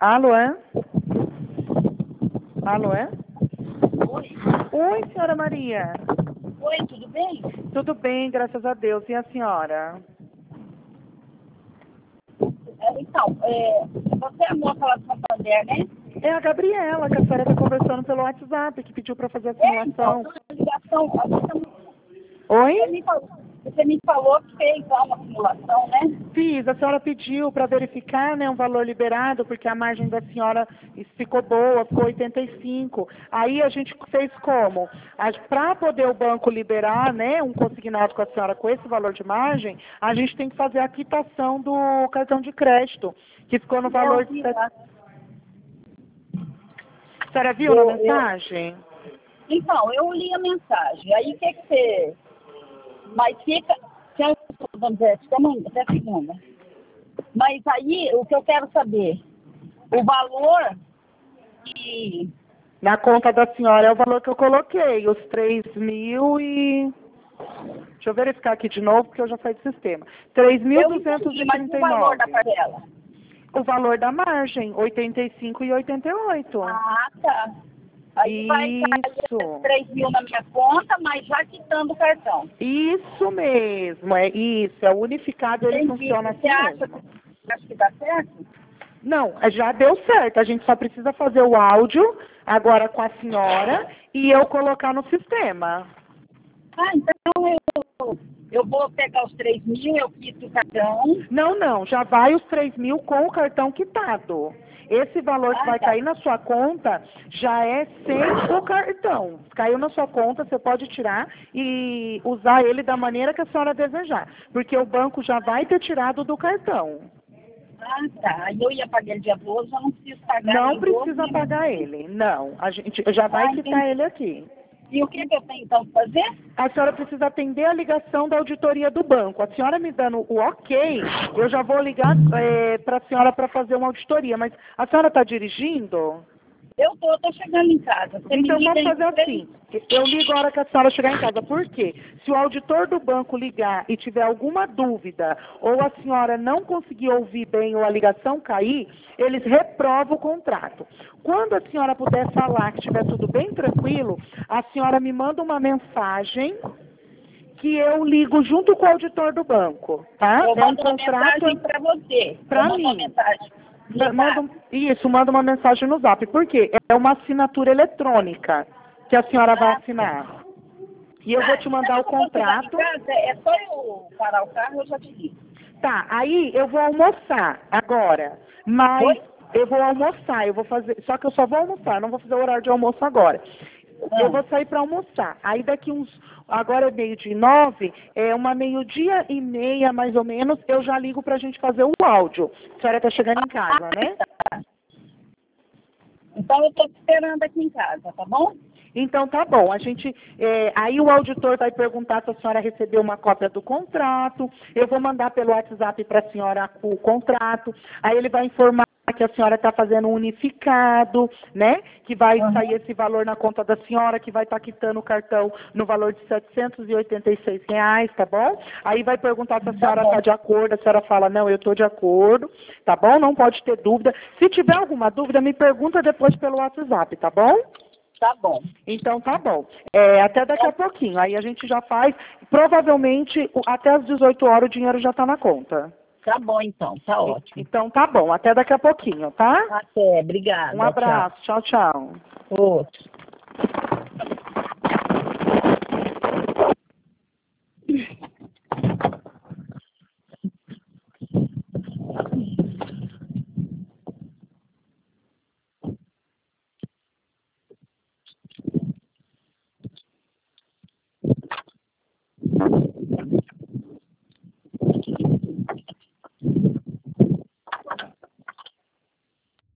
Alô, é? Alô, é? Oi. Oi, senhora Maria. Oi, tudo bem? Tudo bem, graças a Deus. E a senhora? Você é a moça lá do Santander, né? É a Gabriela, que a senhora está conversando pelo WhatsApp, que pediu para fazer a Então, simulação. a ligação, Oi? você me falou que fez lá uma simulação, né? Fiz, a senhora pediu para verificar, né, um valor liberado, porque a margem da senhora ficou boa, ficou 85. Aí a gente fez como? Para poder o banco liberar, né, um consignado com a senhora com esse valor de margem, a gente tem que fazer a quitação do cartão de crédito, que ficou no valor de... A senhora viu na mensagem? Então, eu li a mensagem. Aí o que você... Mas fica... Vamos dizer, até segunda. Mas aí, o que eu quero saber, o valor que... Na conta da senhora é o valor que eu coloquei, os 3.000 e... Deixa eu verificar aqui de novo, porque eu já saí do sistema. Mas o valor da 3.239. parcela? O valor da margem, 85 e 88. Ah, tá. Aí vai Isso. sair 3 mil na minha conta, mas já quitando o cartão. Isso mesmo, é isso. É o unificado, ele Entendi. funciona assim Você acha mesmo. que dá certo? Não, já deu certo. A gente só precisa fazer o áudio agora com a senhora e eu colocar no sistema. Ah, então eu vou pegar os 3 mil, eu quito o cartão. Não, já vai os 3.000 com o cartão quitado. Esse valor que vai Tá. cair na sua conta já é sem o cartão. Caiu na sua conta, você pode tirar e usar ele da maneira que a senhora desejar. Porque o banco já vai ter tirado do cartão. Ah, tá. Aí eu ia pagar ele dia 12, eu não preciso pagar Não nem 12, precisa nem pagar 25. ele. Não, a gente já vai quitar Entendi. ele aqui. E o que eu tenho então que fazer? A senhora precisa atender a ligação da auditoria do banco. A senhora me dando o ok, eu já vou ligar para a senhora para fazer uma auditoria. Mas a senhora está dirigindo? Eu tô chegando em casa. Você Então me liga vamos fazer em assim. Eu ligo a hora que a senhora chegar em casa. Por quê? Se o auditor do banco ligar e tiver alguma dúvida, ou a senhora não conseguir ouvir bem ou a ligação cair, eles reprovam o contrato. Quando a senhora puder falar que estiver tudo bem tranquilo, a senhora me manda uma mensagem que eu ligo junto com o auditor do banco, tá? Eu É um mando uma contrato mensagem para você. para Uma mim. mensagem. Manda uma mensagem no Zap. Por quê? É uma assinatura eletrônica que a senhora vai assinar. E eu vou te mandar o contrato. É só eu parar o carro, eu já te ligo. Tá, aí eu vou almoçar agora. Mas Oi? eu vou almoçar, eu vou fazer. Só que eu só vou almoçar, eu não vou fazer o horário de almoço agora. Eu vou sair para almoçar. Aí daqui agora é 12:09, uma 12:30 mais ou menos, eu já ligo para a gente fazer o áudio. A senhora está chegando em casa, né? Então eu tô te esperando aqui em casa, tá bom? Então tá bom, aí o auditor vai perguntar se a senhora recebeu uma cópia do contrato, eu vou mandar pelo WhatsApp para a senhora o contrato, aí ele vai informar que a senhora está fazendo um unificado, né? Que vai sair esse valor na conta da senhora, que vai estar quitando o cartão no valor de R$ 786, tá bom? Aí vai perguntar se a senhora está de acordo, a senhora fala, não, eu estou de acordo, tá bom? Não pode ter dúvida. Se tiver alguma dúvida, me pergunta depois pelo WhatsApp, tá bom? Tá bom. Então tá bom. Até daqui a pouquinho. Aí a gente já faz. Provavelmente até às 18 horas o dinheiro já está na conta. Tá bom então, tá ótimo. Então tá bom. Até daqui a pouquinho, tá? Até, obrigada. Um abraço. Tchau, tchau. Outro.